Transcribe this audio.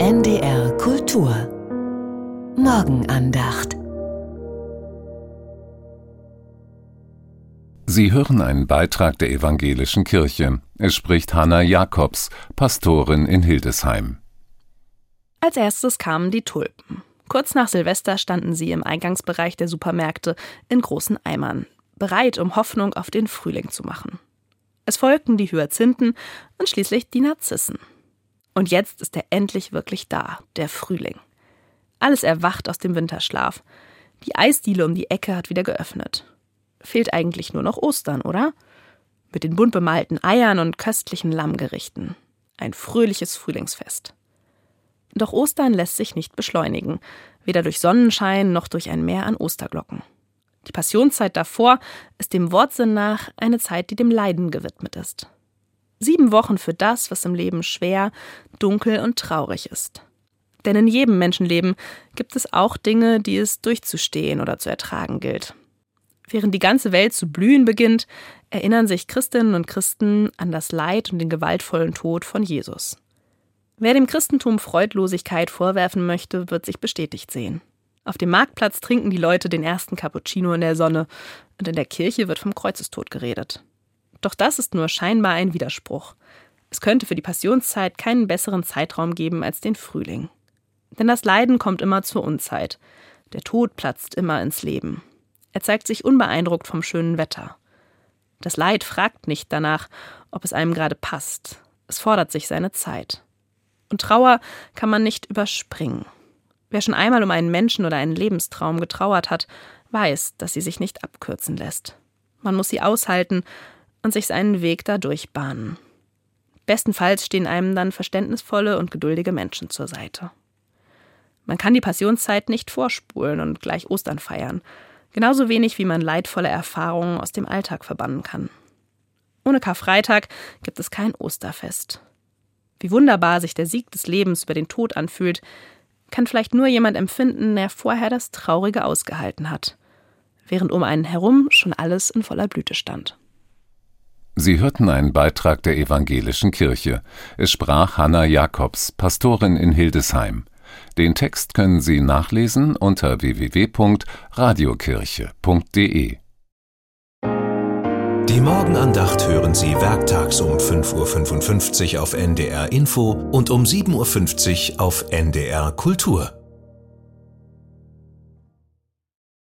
NDR Kultur Morgenandacht. Sie hören einen Beitrag der Evangelischen Kirche. Es spricht Hanna Jacobs, Pastorin in Hildesheim. Als erstes kamen die Tulpen. Kurz nach Silvester standen sie im Eingangsbereich der Supermärkte in großen Eimern, bereit, um Hoffnung auf den Frühling zu machen. Es folgten die Hyazinthen und schließlich die Narzissen. Und jetzt ist er endlich wirklich da, der Frühling. Alles erwacht aus dem Winterschlaf. Die Eisdiele um die Ecke hat wieder geöffnet. Fehlt eigentlich nur noch Ostern, oder? Mit den bunt bemalten Eiern und köstlichen Lammgerichten. Ein fröhliches Frühlingsfest. Doch Ostern lässt sich nicht beschleunigen, weder durch Sonnenschein noch durch ein Meer an Osterglocken. Die Passionszeit davor ist dem Wortsinn nach eine Zeit, die dem Leiden gewidmet ist. 7 Wochen für das, was im Leben schwer, dunkel und traurig ist. Denn in jedem Menschenleben gibt es auch Dinge, die es durchzustehen oder zu ertragen gilt. Während die ganze Welt zu blühen beginnt, erinnern sich Christinnen und Christen an das Leid und den gewaltvollen Tod von Jesus. Wer dem Christentum Freudlosigkeit vorwerfen möchte, wird sich bestätigt sehen. Auf dem Marktplatz trinken die Leute den ersten Cappuccino in der Sonne und in der Kirche wird vom Kreuzestod geredet. Doch das ist nur scheinbar ein Widerspruch. Es könnte für die Passionszeit keinen besseren Zeitraum geben als den Frühling. Denn das Leiden kommt immer zur Unzeit. Der Tod platzt immer ins Leben. Er zeigt sich unbeeindruckt vom schönen Wetter. Das Leid fragt nicht danach, ob es einem gerade passt. Es fordert sich seine Zeit. Und Trauer kann man nicht überspringen. Wer schon einmal um einen Menschen oder einen Lebenstraum getrauert hat, weiß, dass sie sich nicht abkürzen lässt. Man muss sie aushalten und sich seinen Weg dadurch bahnen. Bestenfalls stehen einem dann verständnisvolle und geduldige Menschen zur Seite. Man kann die Passionszeit nicht vorspulen und gleich Ostern feiern. Genauso wenig, wie man leidvolle Erfahrungen aus dem Alltag verbannen kann. Ohne Karfreitag gibt es kein Osterfest. Wie wunderbar sich der Sieg des Lebens über den Tod anfühlt, kann vielleicht nur jemand empfinden, der vorher das Traurige ausgehalten hat, während um einen herum schon alles in voller Blüte stand. Sie hörten einen Beitrag der Evangelischen Kirche. Es sprach Hanna Jacobs, Pastorin in Hildesheim. Den Text können Sie nachlesen unter www.radiokirche.de. Die Morgenandacht hören Sie werktags um 5:55 Uhr auf NDR Info und um 7:50 Uhr auf NDR Kultur.